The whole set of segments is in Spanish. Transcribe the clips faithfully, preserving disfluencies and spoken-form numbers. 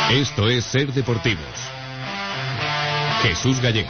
Esto es Ser Deportivos. Jesús Gallego.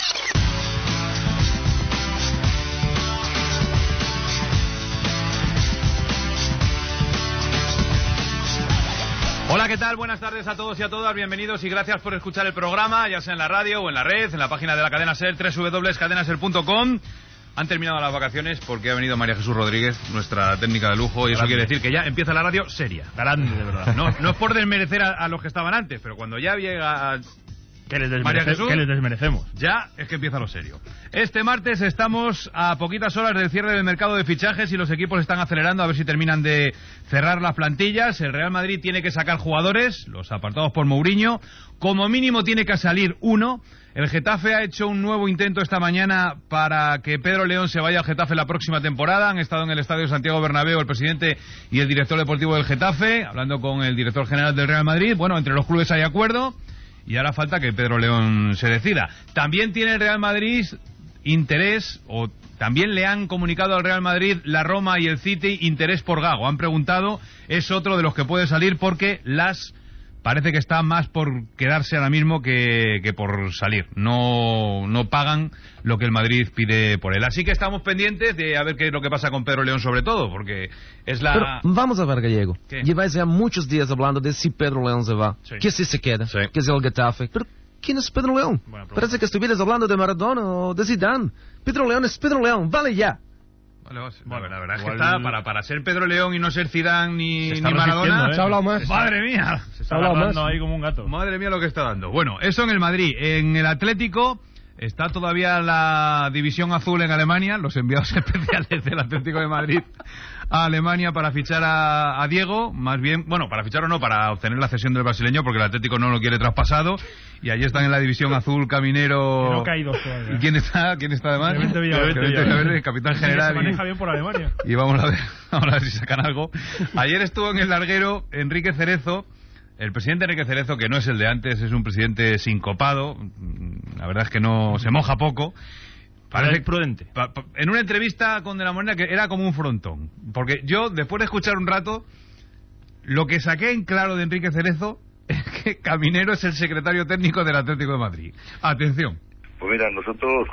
Hola, ¿qué tal? Buenas tardes a todos y a todas, bienvenidos y gracias por escuchar el programa, ya sea en la radio o en la red, en la página de la cadena SER, doble u doble u doble u punto cadena ser punto com. Han terminado las vacaciones porque ha venido María Jesús Rodríguez, nuestra técnica de lujo, y eso Grande. Quiere decir que ya empieza la radio seria. Grande, de verdad. No, no es por desmerecer a, a los que estaban antes, pero cuando ya llega... Que les, María Jesús, que les desmerecemos. Ya es que empieza lo serio. Este martes estamos a poquitas horas del cierre del mercado de fichajes y los equipos están acelerando a ver si terminan de cerrar las plantillas. El Real Madrid tiene que sacar jugadores, los apartados por Mourinho. Como mínimo tiene que salir uno. El Getafe ha hecho un nuevo intento esta mañana para que Pedro León se vaya al Getafe la próxima temporada. Han estado en el Estadio Santiago Bernabéu el presidente y el director deportivo del Getafe, hablando con el director general del Real Madrid. Bueno, entre los clubes hay acuerdo. Y ahora falta que Pedro León se decida. También tiene el Real Madrid interés, o también le han comunicado al Real Madrid la Roma y el City interés por Gago. Han preguntado, es otro de los que puede salir porque las parece que está más por quedarse ahora mismo que, que por salir. No, no pagan lo que el Madrid pide por él. Así que estamos pendientes de a ver qué es lo que pasa con Pedro León sobre todo, porque es la... Pero vamos a ver, Gallego. ¿Qué? Lleváis ya muchos días hablando de si Pedro León se va, sí. que si se queda, sí. que es el Getafe. Pero ¿quién es Pedro León? Parece que estuvieras hablando de Maradona o de Zidane. Pedro León es Pedro León, vale ya. Vale, bueno, la verdad es que está para, para ser Pedro León y no ser Zidane ni, ni Maradona. ¿eh? Se ha hablado más. Madre mía. Se está hablando ahí como un gato. Madre mía lo que está dando. Bueno, eso en el Madrid. En el Atlético está todavía la división azul en Alemania, los enviados especiales del Atlético de Madrid a Alemania para fichar a, a Diego, más bien, bueno, para fichar o no, para obtener la cesión del brasileño, porque el Atlético no lo quiere traspasado, y allí están en la división azul Caminero. No caídos todavía. ¿Y quién está? ¿Quién está además? Clemente Villaverde, Villaverde, capitán general. Se maneja bien por Alemania. Y vamos a ver, vamos a ver si sacan algo. Ayer estuvo en el larguero Enrique Cerezo. El presidente Enrique Cerezo, que no es el de antes, es un presidente sincopado, la verdad es que no se moja poco. Parece prudente. Pa, pa, en una entrevista con De la Morena que era como un frontón. Porque yo, después de escuchar un rato, lo que saqué en claro de Enrique Cerezo es que Caminero es el secretario técnico del Atlético de Madrid. Atención. Pues mira, nosotros,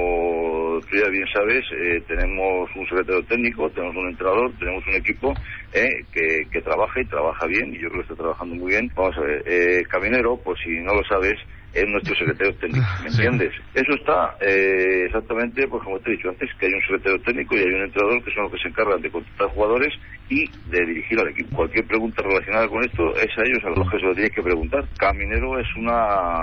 como tú ya bien sabes, eh, tenemos un secretario técnico, tenemos un entrenador, tenemos un equipo eh, que, que trabaja y trabaja bien, y yo creo que está trabajando muy bien. Vamos a ver, eh, Caminero, por si no lo sabes, es nuestro secretario técnico, ¿me entiendes? Sí. Eso está eh, exactamente, pues como te he dicho antes, que hay un secretario técnico y hay un entrenador que son los que se encargan de contratar jugadores y de dirigir al equipo. Cualquier pregunta relacionada con esto es a ellos a los que se lo tienes que preguntar. Caminero es una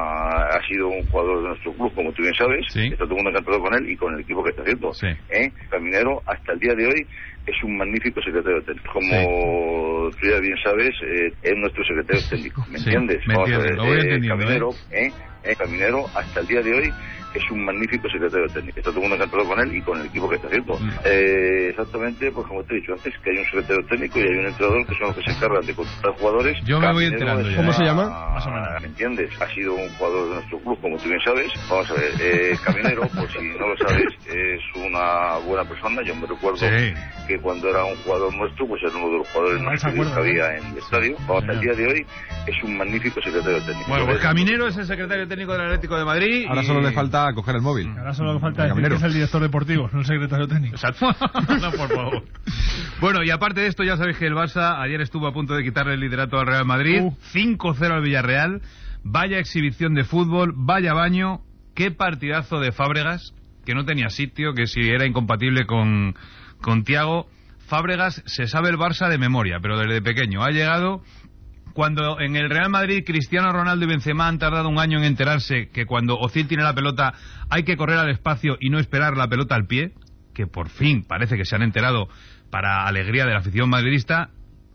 ha sido un jugador de nuestro club, como tú bien sabes, sí. Está todo el mundo encantado con él y con el equipo que está haciendo. Sí. ¿Eh? Caminero, hasta el día de hoy, es un magnífico secretario técnico. Como sí. tú ya bien sabes, eh, es nuestro secretario técnico, ¿me sí, entiendes? Me entiendo, ver, lo voy eh, entendiendo. Caminero, ¿eh? ¿eh? Eh, Caminero, hasta el día de hoy, es un magnífico secretario técnico. Está todo el mundo encantado con él y con el equipo que está haciendo. Mm. Eh, exactamente, pues como te he dicho antes, que hay un secretario técnico y hay un entrenador que son los que se encargan de contratar jugadores. Yo me Caminero voy enterando ya. ¿Cómo se llama? Más o menos. ¿Me entiendes? Ha sido un jugador de nuestro club, como tú bien sabes. Vamos a ver, eh, Caminero, por si no lo sabes, es una buena persona. Yo me recuerdo sí. que cuando era un jugador nuestro, pues era uno de los jugadores más queridos que había en el estadio. Vamos, hasta el día de hoy es un magnífico secretario técnico. Bueno, pues Caminero es el secretario técnico del Atlético de Madrid. Ahora y... solo le falta coger el móvil. Ahora solo le falta decir que es el director deportivo, no el secretario técnico. Exacto. No, por favor. Bueno, y aparte de esto, ya sabéis que el Barça ayer estuvo a punto de quitarle el liderato al Real Madrid. Uh. cinco cero al Villarreal. Vaya exhibición de fútbol, vaya baño. Qué partidazo de Fábregas, que no tenía sitio, que si era incompatible con, con Thiago. Fábregas se sabe el Barça de memoria, pero desde pequeño. Ha llegado... Cuando en el Real Madrid Cristiano Ronaldo y Benzema han tardado un año en enterarse que cuando Ozil tiene la pelota hay que correr al espacio y no esperar la pelota al pie, que por fin parece que se han enterado para alegría de la afición madridista,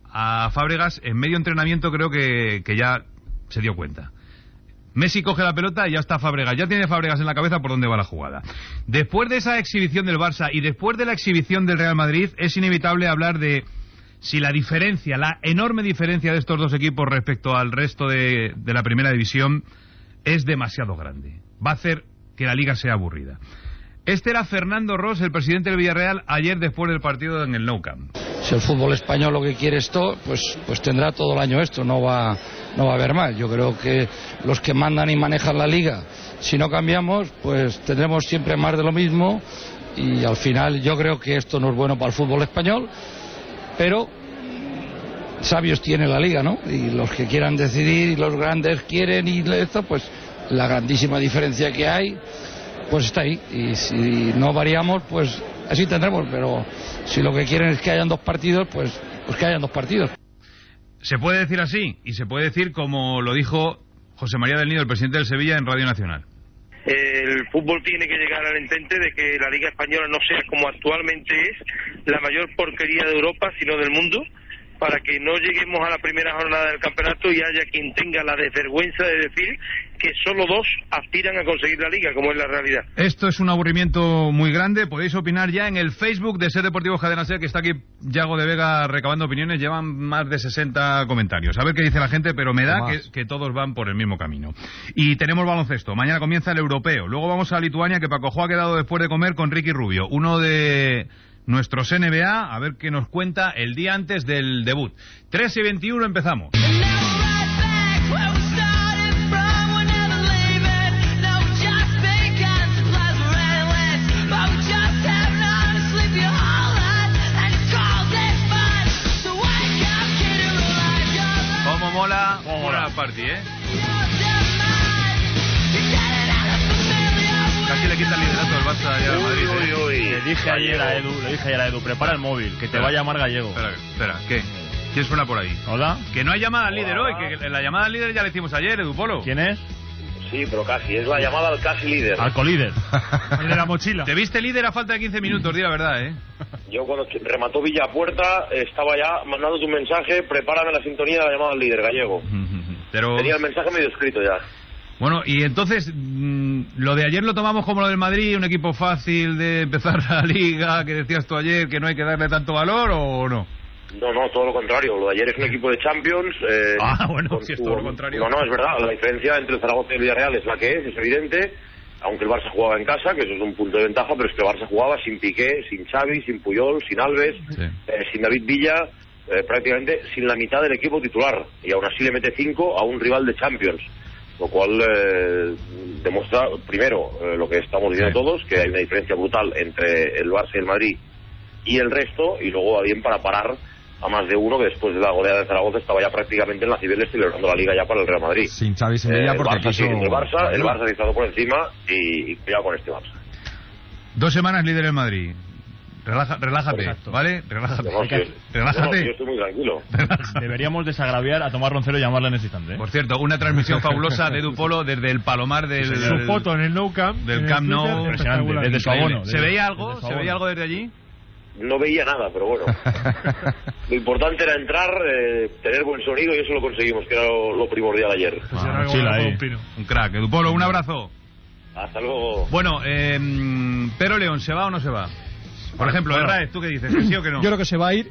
a Fábregas en medio entrenamiento creo que, que ya se dio cuenta. Messi coge la pelota y ya está Fábregas, ya tiene Fábregas en la cabeza por dónde va la jugada. Después de esa exhibición del Barça y después de la exhibición del Real Madrid, es inevitable hablar de si la diferencia, la enorme diferencia de estos dos equipos respecto al resto de, de la primera división es demasiado grande. Va a hacer que la liga sea aburrida. Este era Fernando Ros, el presidente del Villarreal, ayer después del partido en el Nou Camp. si el fútbol español lo que quiere esto, pues, pues tendrá todo el año esto, no va, no va a haber más. Yo creo que los que mandan y manejan la liga, si no cambiamos, pues tendremos siempre más de lo mismo, y al final yo creo que esto no es bueno para el fútbol español, pero sabios tiene la liga, ¿no? Y los que quieran decidir, y los grandes quieren, y esto, pues la grandísima diferencia que hay, pues está ahí. Y si no variamos, pues así tendremos, pero si lo que quieren es que hayan dos partidos, pues, pues que hayan dos partidos. Se puede decir así, y se puede decir como lo dijo José María del Nido, el presidente del Sevilla, en Radio Nacional. El fútbol tiene que llegar al entente de que la Liga Española no sea, como actualmente es, la mayor porquería de Europa, sino del mundo, para que no lleguemos a la primera jornada del campeonato y haya quien tenga la desvergüenza de decir que solo dos aspiran a conseguir la Liga, como es la realidad. Esto es un aburrimiento muy grande. Podéis opinar ya en el Facebook de Ser Deportivo Cadena Ser, que está aquí Yago de Vega recabando opiniones. Llevan más de sesenta comentarios. A ver qué dice la gente, pero me da que, que todos van por el mismo camino. Y tenemos baloncesto. Mañana comienza el europeo. Luego vamos a Lituania, que Paco Jo ha quedado después de comer con Ricky Rubio, uno de nuestros N B A, a ver qué nos cuenta el día antes del debut. tres y veintiuno empezamos. Cómo mola, cómo mola la party, ¿eh? Casi le quita el liderato del Barça ya al Madrid. Uy, uy, uy. Le dije ayer a Edu, le dije ayer a Edu, prepara el móvil, que te espera, va a llamar Gallego. Espera, espera, ¿qué? ¿Quién suena por ahí? Hola. Que no hay llamada al líder hoy, que la llamada al líder ya la hicimos ayer, Edu Polo. ¿Quién es? Sí, pero casi, es la llamada al casi líder. Al colíder. El de la mochila. Te viste líder a falta de quince minutos, di la verdad, ¿eh? Yo cuando remató Villapuerta estaba ya mandando tu mensaje, prepárame la sintonía de la llamada al líder, Gallego. Pero... tenía el mensaje medio escrito ya. Bueno, y entonces, mmm, lo de ayer lo tomamos como lo del Madrid, un equipo fácil de empezar la Liga, que decías tú ayer que no hay que darle tanto valor, ¿o no? No, no, todo lo contrario. Lo de ayer es un equipo de Champions. Eh, ah, bueno, si es todo lo contrario. No, no, es verdad. La diferencia entre el Zaragoza y el Villarreal es la que es, es evidente. Aunque el Barça jugaba en casa, que eso es un punto de ventaja, pero es que el Barça jugaba sin Piqué, sin Xavi, sin Puyol, sin Alves, sí. eh, sin David Villa, eh, prácticamente sin la mitad del equipo titular. Y aún así le mete cinco a un rival de Champions. Lo cual eh, demuestra, primero, eh, lo que estamos diciendo sí. todos, que hay una diferencia brutal entre el Barça y el Madrid y el resto, y luego va bien para parar a más de uno que después de la goleada de Zaragoza estaba ya prácticamente en la Cibeles celebrando la Liga ya para el Real Madrid. Sin Xavi, sin Villa, eh, porque Barça, quiso... sí, el Barça, el Barça ha estado por encima y, y cuidado con este Barça. Dos semanas líder en Madrid. Relaja, relájate, Exacto. ¿vale? Relájate. No, que, relájate. No, yo estoy muy tranquilo. Deberíamos desagraviar a Tomás Roncero y llamarle en ese instante, ¿eh? Por cierto, una transmisión fabulosa de Edu Polo desde el Palomar del... Sí, su foto en el Nou Camp. Del Camp Nou. Impresionante, desde su abono. ¿Se veía algo? ¿Se veía algo desde allí? No veía nada, pero bueno. Lo importante era entrar, eh, tener buen sonido y eso lo conseguimos, que era lo, lo primordial ayer. Ah, sí, ahí. Un crack. Edu Polo, un abrazo. Hasta luego. Bueno, eh, Pedro León, ¿se va o no se va? Por ejemplo, bueno, Herráez, ¿tú qué dices? ¿Que sí o que no? Yo creo que se va a ir.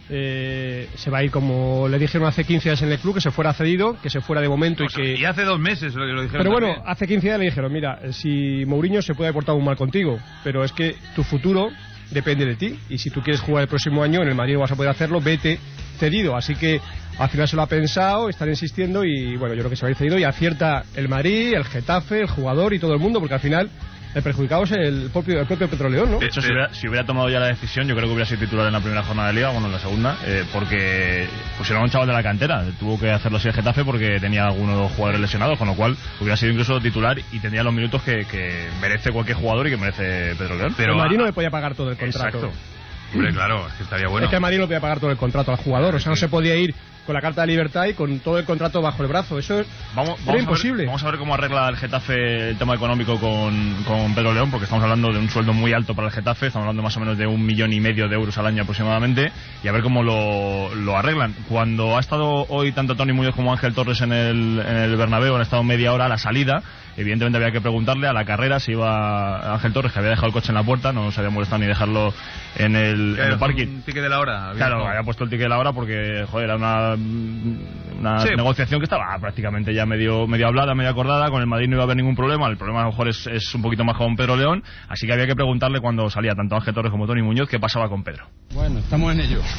Eh, se va a ir como le dijeron hace quince días en el club, que se fuera cedido, que se fuera de momento o sea, y que... Y hace dos meses lo, lo dijeron. Pero bueno, también. hace quince días le dijeron, mira, si Mourinho se puede haber portado muy mal contigo, pero es que tu futuro depende de ti, y si tú quieres jugar el próximo año en el Madrid vas a poder hacerlo, vete cedido. Así que al final se lo ha pensado, están insistiendo y bueno, yo creo que se va a ir cedido y acierta el Madrid, el Getafe, el jugador y todo el mundo, porque al final el perjudicado es el propio, el propio Petroleón, ¿no? De hecho, si hubiera, si hubiera tomado ya la decisión, yo creo que hubiera sido titular en la primera jornada de Liga, bueno, en la segunda, eh, porque pusieron a un chaval de la cantera. Tuvo que hacerlo así el Getafe porque tenía algunos jugadores lesionados, con lo cual hubiera sido incluso titular y tendría los minutos que, que merece cualquier jugador y que merece Petroleón. Pero el Madrid no le podía pagar todo el contrato. Exacto. Hombre, claro, es que estaría bueno. Es que el Madrid no podía pagar todo el contrato al jugador, o sea, no se podía ir con la carta de libertad y con todo el contrato bajo el brazo. Eso es vamos, vamos imposible. A ver, vamos a ver cómo arregla el Getafe el tema económico con, con Pedro León, porque estamos hablando de un sueldo muy alto para el Getafe, estamos hablando más o menos de un millón y medio de euros al año aproximadamente, y a ver cómo lo, lo arreglan. Cuando ha estado hoy tanto Toni Muñoz como Ángel Torres en el, en el Bernabéu, han estado media hora a la salida, Evidentemente había que preguntarle. A la carrera se iba Ángel Torres, que había dejado el coche en la puerta, no se había molestado ni dejarlo en el, en el parking. Un ticket de la hora. Claro, había puesto el ticket de la hora porque, joder, era una, una sí. negociación que estaba prácticamente ya medio, medio hablada, medio acordada. Con el Madrid no iba a haber ningún problema. El problema a lo mejor es, es un poquito más con Pedro León. Así que había que preguntarle cuando salía tanto Ángel Torres como Tony Muñoz qué pasaba con Pedro. Bueno, estamos en ello.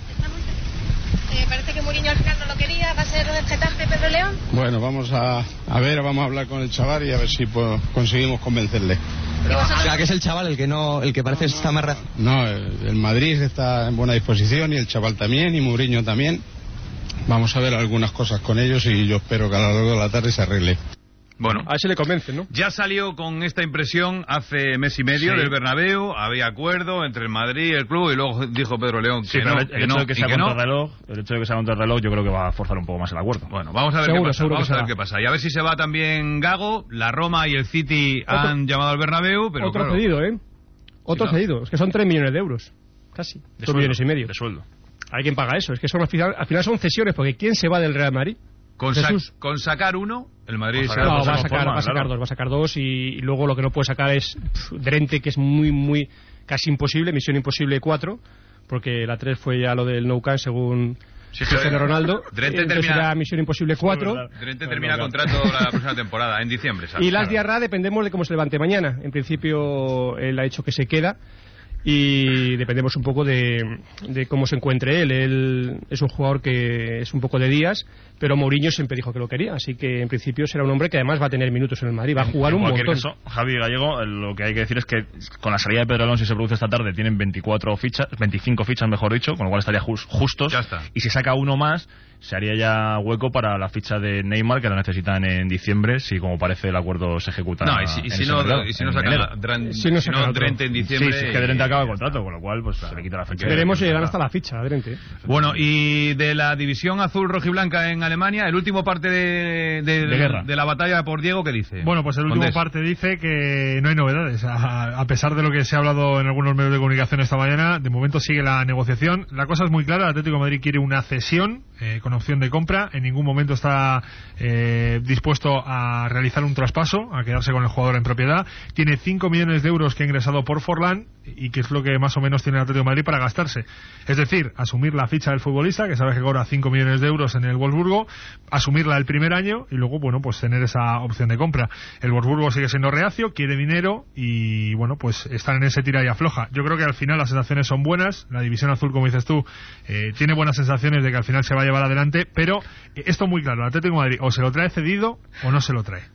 Eh, parece que Mourinho al final no lo quería. ¿Va a ser del Getafe Pedro León? Bueno, vamos a, a ver, vamos a hablar con el chaval y a ver si pues, conseguimos convencerle. Pero, o sea, que es el chaval el que no, el que parece no, está más... No, el, el Madrid está en buena disposición y el chaval también y Mourinho también. Vamos a ver algunas cosas con ellos y yo espero que a lo largo de la tarde se arregle. Bueno, a ver si le convence, ¿no? Ya salió con esta impresión hace mes y medio sí. del Bernabéu, había acuerdo entre el Madrid y el club y luego dijo Pedro León sí, que no, el, que el no, hecho de que sea que no. reloj, el hecho de que sea contra el reloj yo creo que va a forzar un poco más el acuerdo. Bueno, vamos a ver seguro, qué pasa, vamos que a ver qué pasa. Y a ver si se va también Gago, la Roma y el City otro, han llamado al Bernabéu, pero otro claro. cedido, ¿eh? Otro sí, cedido, es que son tres millones de euros, casi, dos millones y medio. De sueldo. Hay quien paga eso, es que son al final, al final son cesiones, porque ¿quién se va del Real Madrid? Con, sa con sacar uno, el Madrid se no, va a sacar, forma, va a sacar claro. dos, va a sacar dos y, y luego lo que no puede sacar es pff, Drente, que es muy, muy, casi imposible, misión imposible cuatro, porque la tres fue ya lo del Nou Camp según sí, Cristiano Ronaldo. Drente termina misión imposible cuatro. Drente termina contrato la próxima temporada, en diciembre. ¿sabes? Y Las Diarra dependemos de cómo se levante mañana. En principio él ha dicho que se queda. Y dependemos un poco de, de cómo se encuentre él. Él es un jugador que es un poco de días, pero Mourinho siempre dijo que lo quería, así que en principio será un hombre que además va a tener minutos en el Madrid, va a jugar en un montón. Caso, Javi Gallego, lo que hay que decir es que con la salida de Pedro Alonso, si se produce esta tarde, tienen veinticuatro fichas, veinticinco fichas mejor dicho, con lo cual estaría just, justos. Ya está. Y si saca uno más, se haría ya hueco para la ficha de Neymar, que la necesitan en diciembre, si como parece el acuerdo se ejecuta. No, y si, y si no, mercado, y si no saca Dran, si no, si no Drente en diciembre. Sí, si es que Drente acaba el contrato, con lo cual pues se le quita la fecha. Veremos si llegan hasta la ficha, Drente. Bueno, y de la división azul rojiblanca en Alemania, el último parte de, de, de, guerra. de la batalla por Diego, ¿qué dice? Bueno, pues el último Condés. parte dice que no hay novedades. A, a pesar de lo que se ha hablado en algunos medios de comunicación esta mañana, de momento sigue la negociación. La cosa es muy clara, el Atlético de Madrid quiere una cesión eh, con opción de compra. En ningún momento está eh, dispuesto a realizar un traspaso, a quedarse con el jugador en propiedad. Tiene cinco millones de euros que ha ingresado por Forlán y que es lo que más o menos tiene el Atlético de Madrid para gastarse. Es decir, asumir la ficha del futbolista, que sabe que cobra cinco millones de euros en el Wolfsburgo, asumirla el primer año y luego, bueno, pues tener esa opción de compra. El Wolfsburgo sigue siendo reacio, quiere dinero y, bueno, pues están en ese tira y afloja. Yo creo que al final las sensaciones son buenas. La división azul, como dices tú, eh, tiene buenas sensaciones de que al final se va a llevar adelante, pero esto muy claro, el Atlético de Madrid o se lo trae cedido o no se lo trae.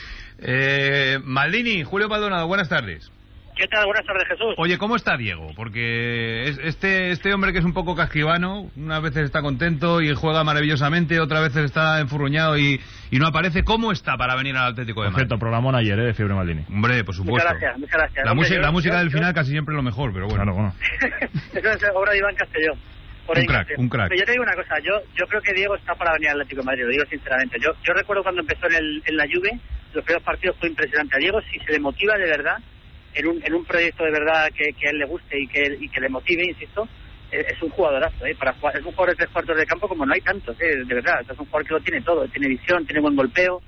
Eh, Maldini, Julio Maldonado, buenas tardes. ¿Qué tal? Buenas tardes, Jesús. Oye, ¿cómo está Diego? Porque este este hombre que es un poco casquivano, unas veces está contento y juega maravillosamente, otras veces está enfurruñado y, y no aparece. ¿Cómo está para venir al Atlético de Madrid? Perfecto, programón ayer, ¿eh? De Fiebre Maldini. Hombre, por supuesto. Muchas gracias, muchas gracias. La, Hombre, música, yo, la música yo, del yo, final casi siempre es lo mejor, pero bueno. Claro, bueno. Eso es obra de Iván Castellón. Un crack, un crack. Pero yo te digo una cosa, yo yo creo que Diego está para venir al Atlético de Madrid, lo digo sinceramente. Yo yo recuerdo cuando empezó en, el, en la Juve, los primeros partidos fue impresionante. A Diego, si se le motiva de verdad, en un en un proyecto de verdad que, que a él le guste y que y que le motive, insisto, es, es un jugadorazo, ¿eh? Para jugar, es un jugador de tres cuartos de campo como no hay tantos, ¿eh? De verdad. Es un jugador que lo tiene todo, tiene visión, tiene buen golpeo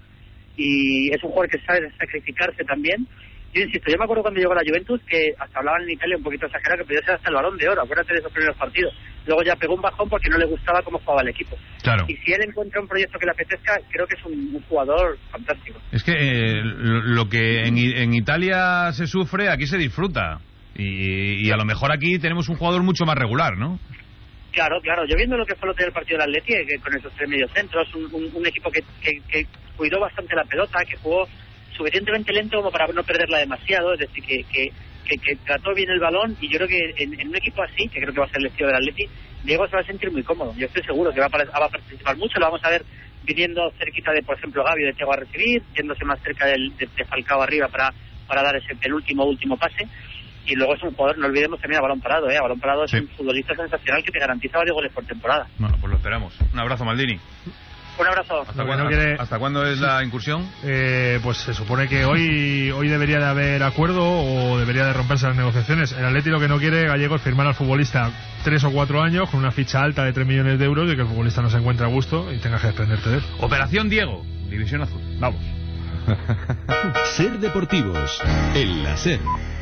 y es un jugador que sabe sacrificarse también. Yo insisto, yo me acuerdo cuando llegó a la Juventus que hasta hablaban en Italia un poquito exagerado que podía ser hasta el Balón de Oro, acuérdate de esos primeros partidos. Luego ya pegó un bajón porque no le gustaba cómo jugaba el equipo. Claro. Y si él encuentra un proyecto que le apetezca, creo que es un, un jugador fantástico. Es que eh, lo, lo que en, en Italia se sufre, aquí se disfruta. Y, y a lo mejor aquí tenemos un jugador mucho más regular, ¿no? Claro, claro. Yo viendo lo que fue el otro día el partido del Atleti, que con esos tres mediocentros, un, un, un equipo que, que, que cuidó bastante la pelota, que jugó suficientemente lento como para no perderla demasiado, es decir, que, que, que, que trató bien el balón, y yo creo que en, en un equipo así, que creo que va a ser el estilo del Atleti, Diego se va a sentir muy cómodo. Yo estoy seguro que va a, va a participar mucho, lo vamos a ver viniendo cerquita de, por ejemplo, Gavi de Thiago a recibir, yéndose más cerca del, de, de Falcao arriba para, para dar ese penúltimo último pase. Y luego es un jugador, no olvidemos también a Balón Parado, ¿eh? A Balón Parado es sí. un futbolista sensacional que te garantiza varios goles por temporada. Bueno, pues lo esperamos. Un abrazo, Maldini. Un abrazo. ¿Hasta, cuándo, no quiere... ¿Hasta cuándo es la incursión? Eh, pues se supone que hoy hoy debería de haber acuerdo o debería de romperse las negociaciones. El Atleti lo que no quiere, Gallego, es firmar al futbolista tres o cuatro años con una ficha alta de tres millones de euros y que el futbolista no se encuentre a gusto y tenga que desprenderte de él. Operación Diego, División Azul. Vamos. Ser Deportivos, el láser.